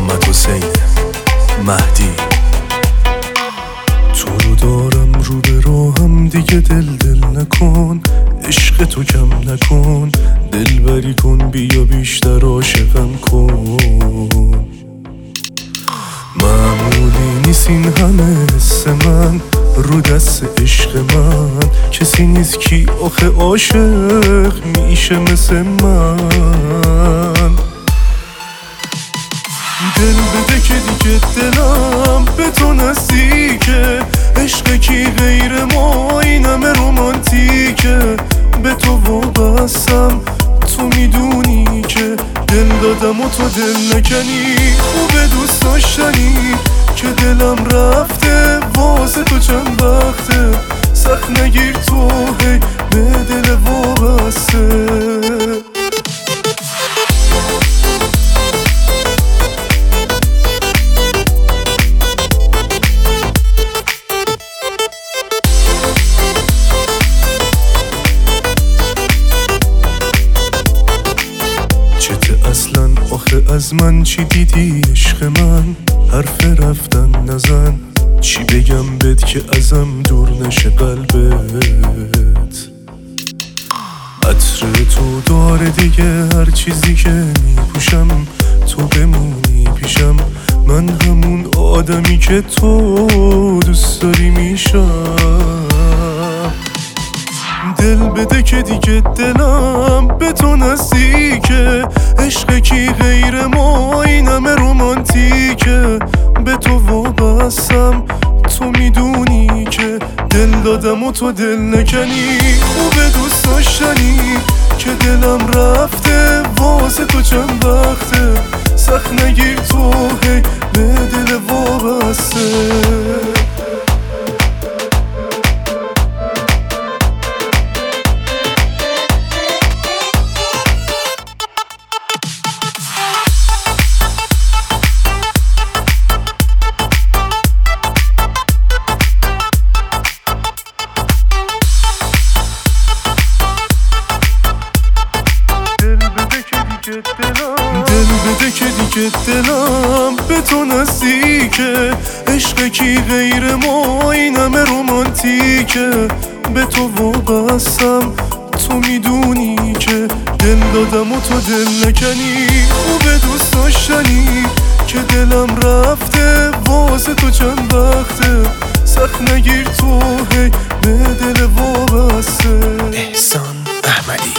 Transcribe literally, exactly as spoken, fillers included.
محمد حسین مهدی. تو رو دارم رو به راهم دیگه دل دل نکن، عشق تو کم نکن، دل بری کن بیا بیشتر عاشقم کن. معمولی نیست این همه حس من رو دست عشق من، کسی نیست کی آخه عاشق میشه مثل من. دل بده که دیگه دلم به تو نزدیکه، عشق کی غیر ما این همه رومانتیکه. به تو وابستم تو میدونی که دل دادم و تو دل نکنی، خوبه دوست داشتنی که دلم رفته واسه تو چند وقته. سخت نگیر تو هی به دل وابسته. اصلا آخه از من چی دیدی عشق من؟ حرف رفتن نزن، چی بگم بهت که ازم دور نشه قلبت. عطر تو داره دیگه هر چیزی که میپوشم، تو بمونی پیشم من همون آدمی که تو دوست داری میشم. دل بده که دیگه دلم به تو نزدیکه، عشق کی غیر ما این همه رومانتیکه. به تو وابستم تو میدونی که دل دادم و تو دل نکنی، خوبه دوست داشتنی که دلم رفته واسه تو چند وقته. سخت نگیر تو هی به دل وابسته. دل بده که دیگه دلم به تو نزدیکه، عشق کی غیر ما این همه رومانتیکه. به تو وابستم تو میدونی که دل دادم و تو دل نکنی، خوبه دوست داشتنی که دلم رفته واسه تو چند وقته. سخت نگیر تو هی به دل وابسته. احسان احمدی.